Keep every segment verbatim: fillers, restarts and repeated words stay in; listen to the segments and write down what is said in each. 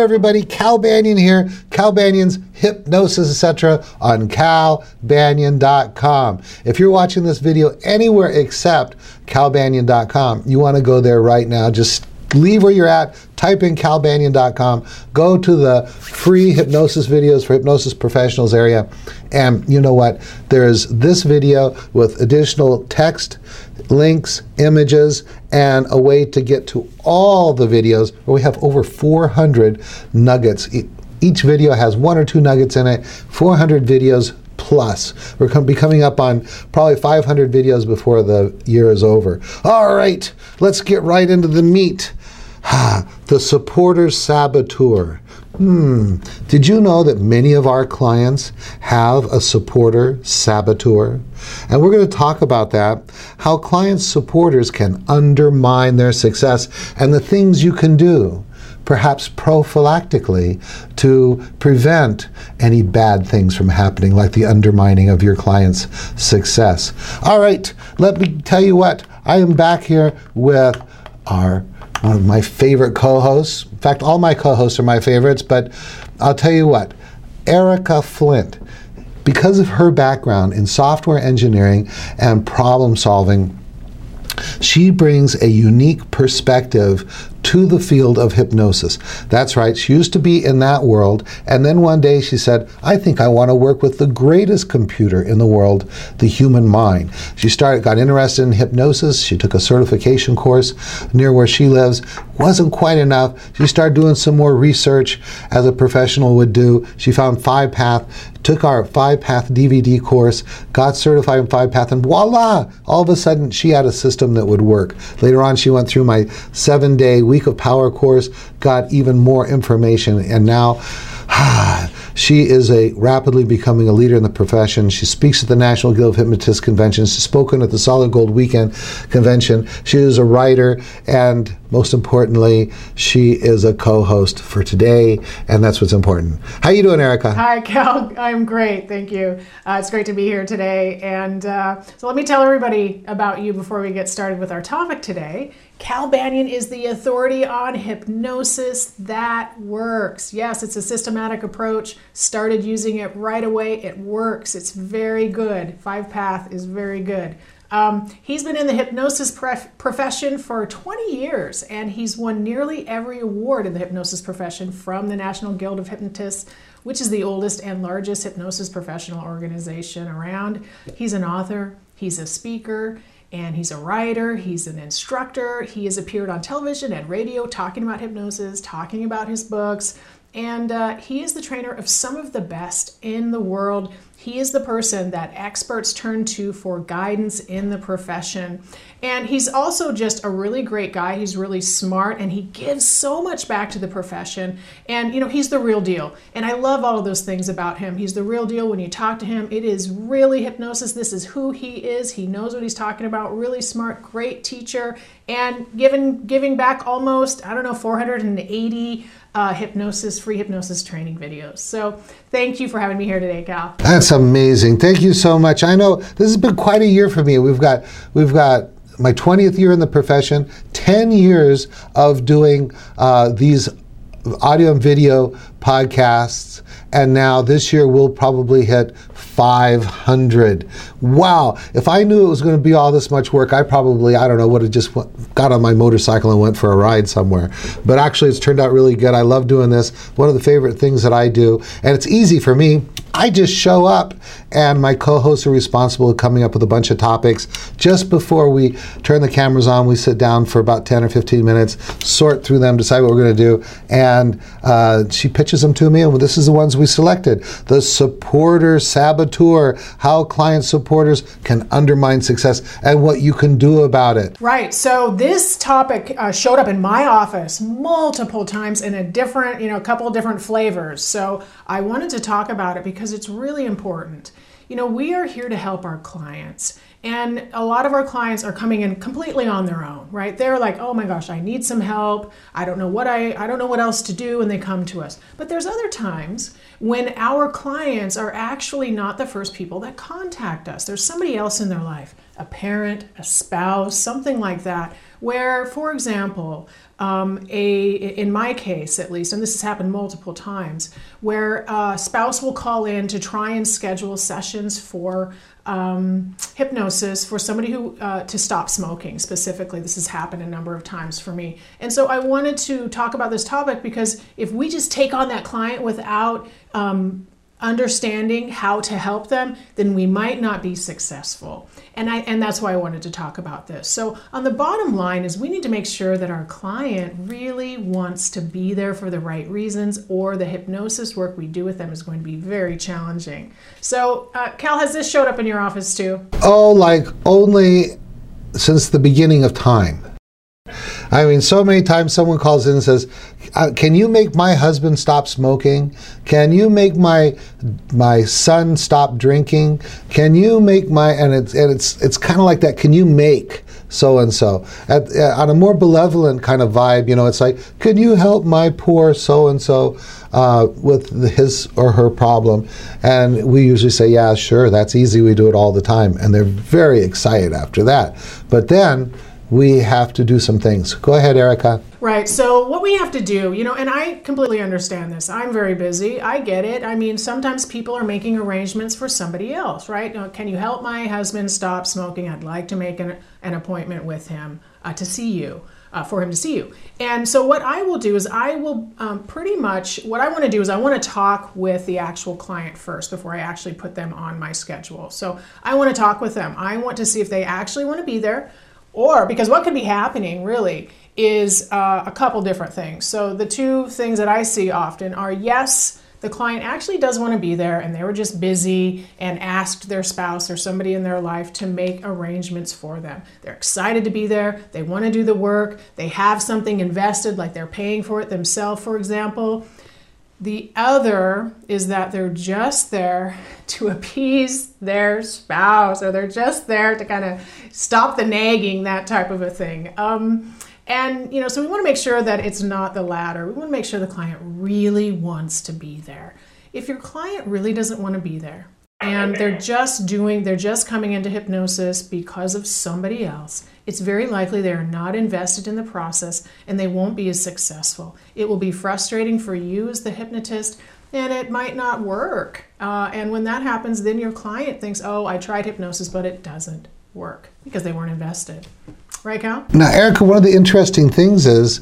everybody. Cal Banyan here. Cal Banyan's Hypnosis, et cetera on cal banyan dot com. If you're watching this video anywhere except cal banyan dot com, you want to go there right now. Just leave where you're at, type in cal banyan dot com, go to the free hypnosis videos for hypnosis professionals area, and you know what? There's this video with additional text, links, images, and a way to get to all the videos where we have over four hundred nuggets. Each video has one or two nuggets in it, four hundred videos plus. We're going to be coming up on probably five hundred videos before the year is over. All right, let's get right into the meat. The supporter saboteur. Hmm. Did you know that many of our clients have a supporter saboteur? And we're going to talk about that, how client supporters can undermine their success, and the things you can do, perhaps prophylactically, to prevent any bad things from happening, like the undermining of your client's success. All right, let me tell you what, I am back here with our one of my favorite co-hosts. In fact, all my co-hosts are my favorites, but I'll tell you what, Erica Flint, because of her background in software engineering and problem solving, she brings a unique perspective to the field of hypnosis. That's right, she used to be in that world, and then one day she said, I think I want to work with the greatest computer in the world, the human mind. She started, got interested in hypnosis. She took a certification course near where she lives. Wasn't quite enough. She started doing some more research, as a professional would do. She found Five Path, took our Five Path D V D course, got certified in Five Path, and voila! All of a sudden, she had a system that would work. Later on, she went through my seven-day week of power course, got even more information, and now she is a rapidly becoming a leader in the profession. She speaks at the National Guild of Hypnotists Convention. She's spoken at the Solid Gold Weekend Convention. She is a writer, and most importantly, she is a co-host for today, and that's what's important. How you doing, Erica? Hi, Cal. I'm great, thank you. Uh, it's great to be here today. And uh, so let me tell everybody about you before we get started with our topic today. Cal Banyan is the authority on hypnosis that works. Yes, it's a systematic approach. Started using it right away. It works. It's very good. Five Path is very good. Um, he's been in the hypnosis pref- profession for twenty years, and he's won nearly every award in the hypnosis profession from the National Guild of Hypnotists, which is the oldest and largest hypnosis professional organization around. He's an author. He's a speaker. And he's a writer, he's an instructor, he has appeared on television and radio talking about hypnosis, talking about his books, and uh, he is the trainer of some of the best in the world. He is the person that experts turn to for guidance in the profession. And he's also just a really great guy. He's really smart, and he gives so much back to the profession. And, you know, he's the real deal. And I love all of those things about him. He's the real deal. When you talk to him, it is really hypnosis. This is who he is. He knows what he's talking about. Really smart, great teacher, and giving, giving back almost, I don't know, four hundred eighty uh, hypnosis, free hypnosis training videos. So thank you for having me here today, Cal. That's amazing. Thank you so much. I know this has been quite a year for me. We've got, we've got my twentieth year in the profession, ten years of doing uh, these audio and video podcasts, and now this year we'll probably hit five hundred. Wow. If I knew it was going to be all this much work, I probably, I don't know, would have just got on my motorcycle and went for a ride somewhere. But actually, it's turned out really good. I love doing this. One of the favorite things that I do, and it's easy for me. I just show up, and my co-hosts are responsible for coming up with a bunch of topics. Just before we turn the cameras on, we sit down for about ten or fifteen minutes, sort through them, decide what we're going to do, and uh, she pitches them to me, and this is the ones we selected. The supporter saboteur, how client supporters can undermine success, and what you can do about it. Right. So this topic uh, showed up in my office multiple times in a different, you know, a couple of different flavors. So I wanted to talk about it because it's really important. You know, we are here to help our clients, and a lot of our clients are coming in completely on their own, right? They're like, oh my gosh, I need some help. I don't know what I, I don't know what else to do, and they come to us. But there's other times when our clients are actually not the first people that contact us. There's somebody else in their life a parent, a spouse, something like that, where, for example, um, a in my case at least, and this has happened multiple times, where a spouse will call in to try and schedule sessions for um, hypnosis for somebody who uh, to stop smoking specifically. This has happened a number of times for me. And so I wanted to talk about this topic because if we just take on that client without um, understanding how to help them, then we might not be successful. And I and that's why I wanted to talk about this. So on the bottom line is we need to make sure that our client really wants to be there for the right reasons, or the hypnosis work we do with them is going to be very challenging. So uh, Cal, has this showed up in your office too? Oh, like only since the beginning of time. I mean, so many times someone calls in and says, uh, can you make my husband stop smoking? Can you make my my son stop drinking? Can you make my, and it's and it's it's kind of like that, can you make so-and-so? At, uh, on a more benevolent kind of vibe, you know, it's like, can you help my poor so-and-so uh, with the, his or her problem? And we usually say, yeah, sure, that's easy, we do it all the time. And they're very excited after that. But then, we have to do some things. Go ahead, Erica. Right. So what we have to do, you know, and I completely understand this. I'm very busy. I get it. I mean, sometimes people are making arrangements for somebody else, right? You know, can you help my husband stop smoking? I'd like to make an, an appointment with him uh, to see you, uh, for him to see you. And so what I will do is I will um, pretty much, what I want to do is I want to talk with the actual client first before I actually put them on my schedule. So I want to talk with them. I want to see if they actually want to be there. Or, because what could be happening really is uh, a couple different things. So the two things that I see often are, yes, the client actually does want to be there and they were just busy and asked their spouse or somebody in their life to make arrangements for them. They're excited to be there, they want to do the work, they have something invested, like they're paying for it themselves, for example. The other is that they're just there to appease their spouse, or they're just there to kind of stop the nagging, that type of a thing. Um, and, you know, so we want to make sure that it's not the latter. We want to make sure the client really wants to be there. If your client really doesn't want to be there, and they're just doing, they're just coming into hypnosis because of somebody else, it's very likely they are not invested in the process and they won't be as successful. It will be frustrating for you as the hypnotist, and it might not work. Uh, and when that happens, then your client thinks, oh, I tried hypnosis, but it doesn't work because they weren't invested. Right, Cal? Now, Erica, one of the interesting things is,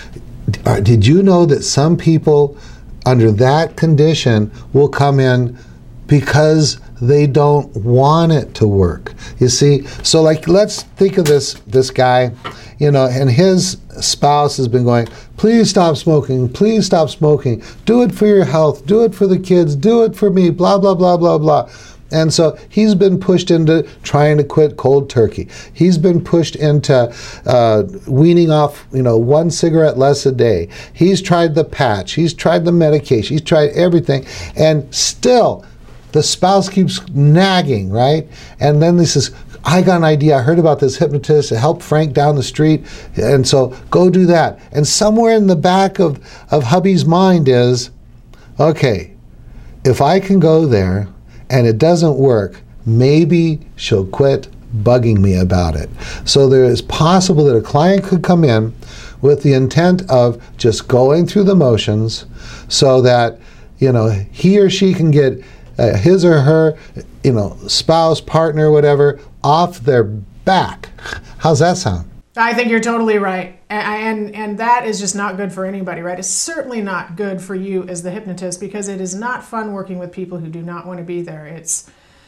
uh, did you know that some people under that condition will come in because they don't want it to work? You see, so like, let's think of this this guy, you know, and his spouse has been going, please stop smoking, please stop smoking, do it for your health, do it for the kids, do it for me, blah, blah, blah, blah, blah. And so he's been pushed into trying to quit cold turkey. He's been pushed into uh, weaning off, you know, one cigarette less a day. He's tried the patch, he's tried the medication, he's tried everything, and still the spouse keeps nagging, right? And then he says, I got an idea. I heard about this hypnotist. It helped Frank down the street. And so go do that. And somewhere in the back of, of hubby's mind is, okay, if I can go there and it doesn't work, maybe she'll quit bugging me about it. So there is possible that a client could come in with the intent of just going through the motions so that, you know, he or she can get Uh, his or her, you know, spouse, partner, whatever, off their back. How's that sound? I think you're totally right. And, and and that is just not good for anybody, right? It's certainly not good for you as the hypnotist, because it is not fun working with people who do not want to be there. It's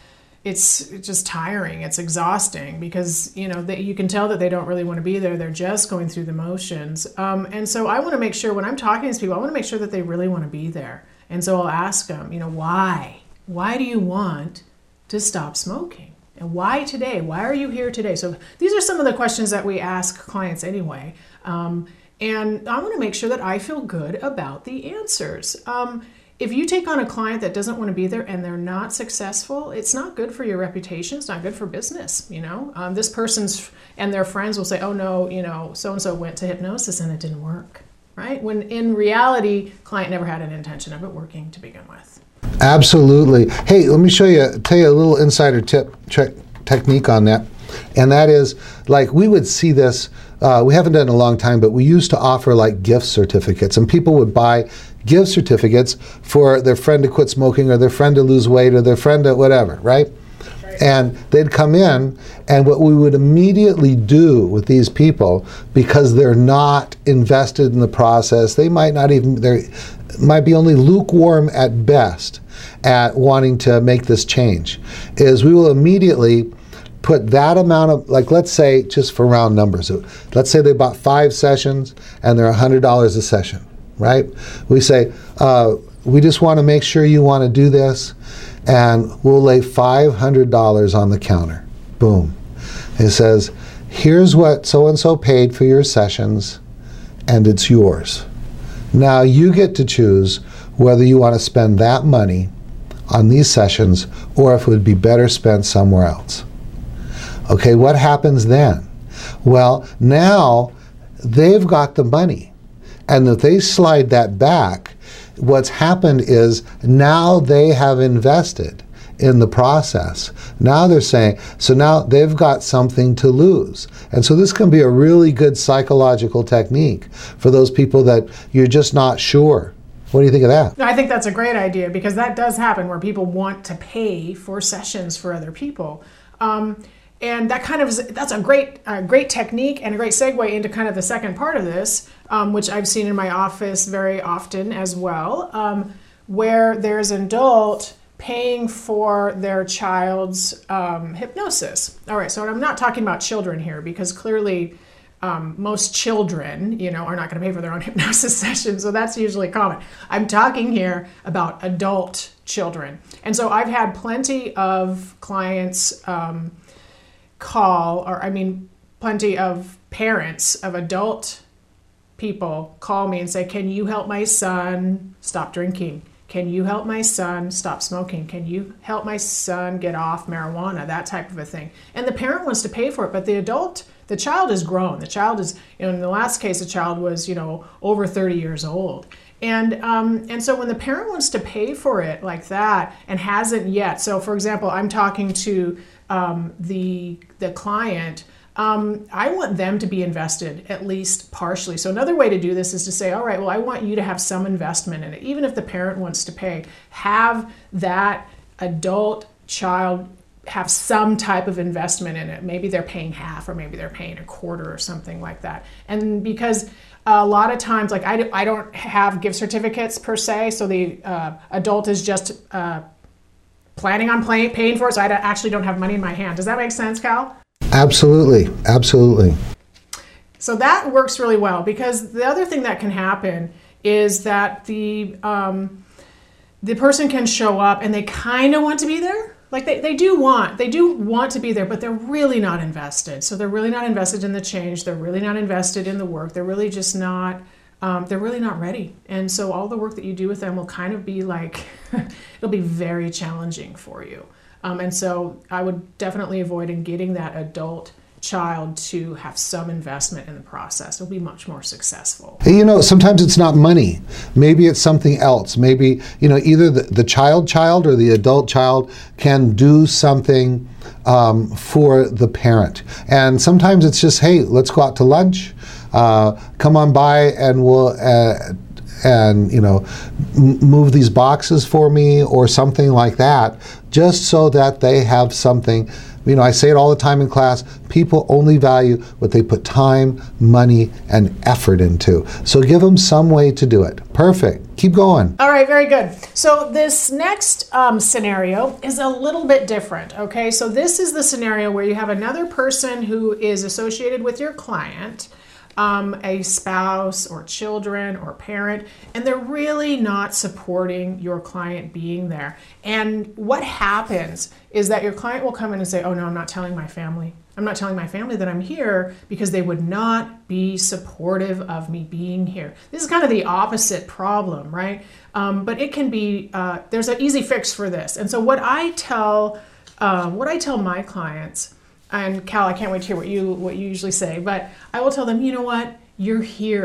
it's just tiring. It's exhausting because, you know, they, you can tell that they don't really want to be there. They're just going through the motions. Um, and so I want to make sure when I'm talking to these people, I want to make sure that they really want to be there. And so I'll ask them, you know, why? Why do you want to stop smoking? And why today? Why are you here today? So these are some of the questions that we ask clients anyway. Um, and I want to make sure that I feel good about the answers. Um, if you take on a client that doesn't want to be there and they're not successful, it's not good for your reputation. It's not good for business. You know, um, this person's and their friends will say, oh no, you know, so-and-so went to hypnosis and it didn't work, right? When in reality, client never had an intention of it working to begin with. Absolutely. Hey, let me show you, tell you a little insider tip, check, technique on that. And that is, like, we would see this, uh, we haven't done it in a long time, but we used to offer like gift certificates, and people would buy gift certificates for their friend to quit smoking, or their friend to lose weight, or their friend to whatever, right? Right. And they'd come in, and what we would immediately do with these people, because they're not invested in the process, they might not even, they might be only lukewarm at best at wanting to make this change, is we will immediately put that amount of, like, let's say, just for round numbers, let's say they bought five sessions and they're one hundred dollars a session, right? We say, uh, we just want to make sure you want to do this, and we'll lay five hundred dollars on the counter. Boom. It says, here's what so-and-so paid for your sessions, and it's yours. Now you get to choose whether you want to spend that money on these sessions or if it would be better spent somewhere else. Okay, what happens then? Well, now they've got the money, and if they slide that back, what's happened is now they have invested in the process. Now they're saying, so now they've got something to lose. And so this can be a really good psychological technique for those people that you're just not sure. What do you think of that? I think that's a great idea, because that does happen where people want to pay for sessions for other people. Um, And that kind of is, that's a great, uh, great technique and a great segue into kind of the second part of this, um, which I've seen in my office very often as well, um, where there's an adult paying for their child's um, hypnosis. All right, so I'm not talking about children here, because clearly um, most children, you know, are not going to pay for their own hypnosis sessions, so that's usually common. I'm talking here about adult children, and so I've had plenty of clients. Um, call, or I mean, plenty of parents of adult people call me and say, can you help my son stop drinking? Can you help my son stop smoking? Can you help my son get off marijuana? That type of a thing. And the parent wants to pay for it, but the adult, the child is grown. The child is, you know, in the last case, the child was, you know, over thirty years old. And um, and so when the parent wants to pay for it like that and hasn't yet, so for example, I'm talking to um, the the client, um, I want them to be invested at least partially. So another way to do this is to say, all right, well, I want you to have some investment in it. Even if the parent wants to pay, have that adult child have some type of investment in it. Maybe they're paying half, or maybe they're paying a quarter or something like that. And because a lot of times, like I, I don't have gift certificates per se, so the uh, adult is just uh, planning on pay, paying for it, so I don't, actually don't have money in my hand. Does that make sense, Cal? Absolutely, absolutely. So that works really well, because the other thing that can happen is that the um, the person can show up and they kind of want to be there. Like they, they do want, they do want to be there, but they're really not invested. So they're really not invested in the change. They're really not invested in the work. They're really just not, um, they're really not ready. And so all the work that you do with them will kind of be like, it'll be very challenging for you. Um, and so I would definitely avoid in getting that adult child to have some investment in the process. It'll be much more successful. You know, sometimes it's not money. Maybe it's something else. Maybe, you know, either the, the child child or the adult child can do something um, for the parent. And sometimes it's just, hey, let's go out to lunch. Uh, come on by and we'll, uh, and, you know, m- move these boxes for me or something like that, just so that they have something. You know, I say it all the time in class, people only value what they put time, money, and effort into. So give them some way to do it. Perfect. Keep going. All right, very good. So this next um, scenario is a little bit different, okay? So this is the scenario where you have another person who is associated with your client, Um, a spouse or children or parent, and they're really not supporting your client being there. And what happens is that your client will come in and say, oh no, I'm not telling my family. I'm not telling my family that I'm here because they would not be supportive of me being here. This is kind of the opposite problem, right? Um, but it can be, uh, there's an easy fix for this. And so what I tell, um, what I tell my clients, and Cal, I can't wait to hear what you what you usually say, but I will tell them, you know what, you're here.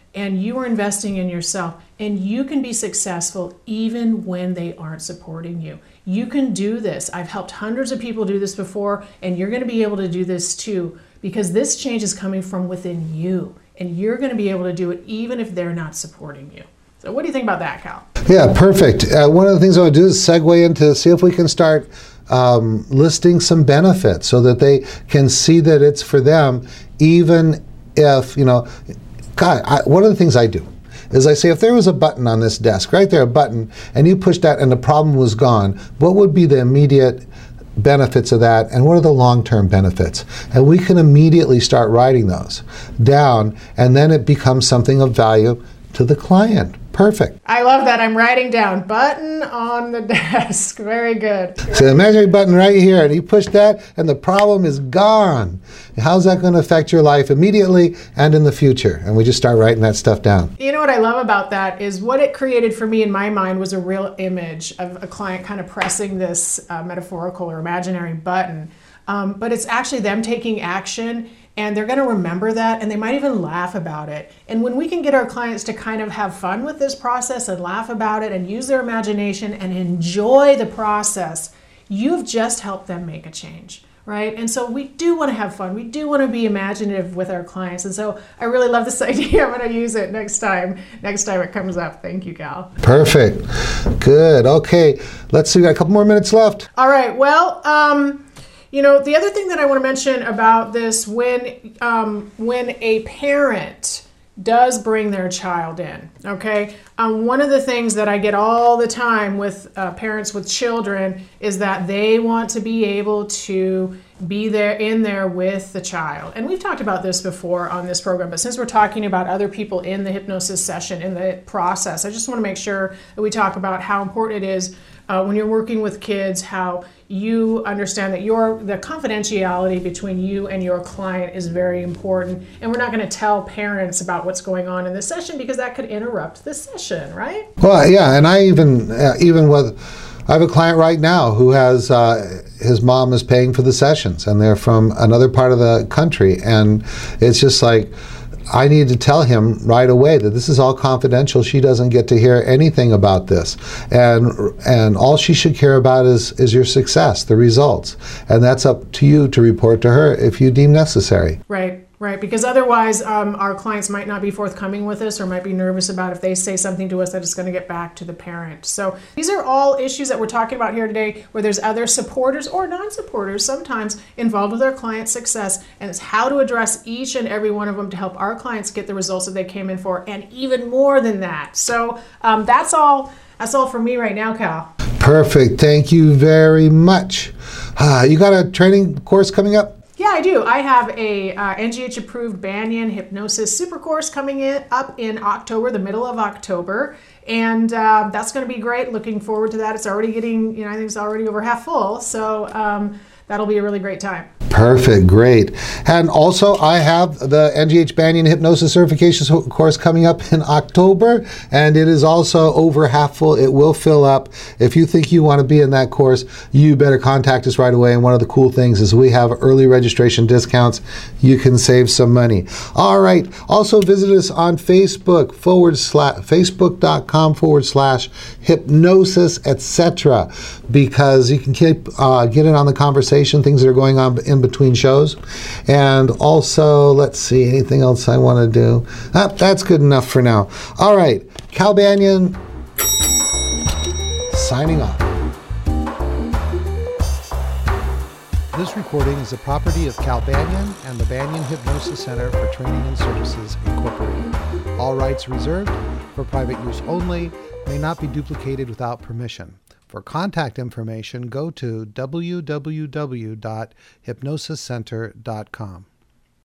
and you are investing in yourself, and you can be successful even when they aren't supporting you. You can do this. I've helped hundreds of people do this before, and you're going to be able to do this too, because this change is coming from within you, and you're going to be able to do it even if they're not supporting you. So what do you think about that, Cal? Yeah, perfect. Uh, one of the things I want to do is segue into see if we can start um, listing some benefits so that they can see that it's for them, even if, you know, God, I, one of the things I do is I say, if there was a button on this desk, right there, a button, and you push that and the problem was gone, what would be the immediate benefits of that, and what are the long-term benefits? And we can immediately start writing those down, and then it becomes something of value to the client. Perfect. I love that. I'm writing down button on the desk. Very good. So the imaginary button right here, and you push that, and the problem is gone. How's that going to affect your life immediately and in the future? And we just start writing that stuff down. You know what I love about that is what it created for me in my mind was a real image of a client kind of pressing this uh, metaphorical or imaginary button. Um, but it's actually them taking action, and they're going to remember that, and they might even laugh about it. And when we can get our clients to kind of have fun with this process and laugh about it and use their imagination and enjoy the process, you've just helped them make a change, right? And so we do want to have fun. We do want to be imaginative with our clients. And so I really love this idea. I'm going to use it next time, next time it comes up. Thank you, Cal. Perfect. Good. Okay. Let's see. We got a couple more minutes left. All right. Well, um, you know, the other thing that I want to mention about this, when um, when a parent does bring their child in, okay, um, one of the things that I get all the time with uh, parents with children is that they want to be able to be there in there with the child. And we've talked about this before on this program, but since we're talking about other people in the hypnosis session, in the process, I just want to make sure that we talk about how important it is uh, when you're working with kids, how you understand that your the confidentiality between you and your client is very important. And we're not going to tell parents about what's going on in the session because that could interrupt the session, right? Well, yeah, and I even, uh, even with, I have a client right now who has, uh, his mom is paying for the sessions, and they're from another part of the country, and it's just like, I need to tell him right away that this is all confidential. She doesn't get to hear anything about this. And and all she should care about is, is your success, the results. And that's up to you to report to her if you deem necessary. Right. Right, because otherwise um, our clients might not be forthcoming with us or might be nervous about if they say something to us that it's going to get back to the parent. So these are all issues that we're talking about here today where there's other supporters or non-supporters sometimes involved with our client's success, and it's how to address each and every one of them to help our clients get the results that they came in for, and even more than that. So um, that's all. That's all for me right now, Cal. Perfect. Thank you very much. Uh, you got a training course coming up? Yeah, I do. I have a uh, N G H-approved Banyan Hypnosis Super Course coming in up in October, the middle of October, and uh, that's going to be great. Looking forward to that. It's already getting, you know, I think it's already over half full, so um, that'll be a really great time. Perfect, great. And also I have the N G H Banyan Hypnosis Certification course coming up in October, and it is also over half full. It will fill up. If you think you want to be in that course, you better contact us right away. And one of the cool things is we have early registration discounts. You can save some money. All right. Also visit us on Facebook forward slash facebook.com forward slash hypnosis, et cetera, because you can keep uh, get in on the conversation, things that are going on in between shows. And also, let's see, anything else I want to do? Ah, that's good enough for now. All right, Cal Banyan signing off. This recording is the property of Cal Banyan and the Banyan Hypnosis Center for Training and Services, Incorporated. All rights reserved, for private use only, may not be duplicated without permission. For contact information, go to w w w dot hypnosis center dot com.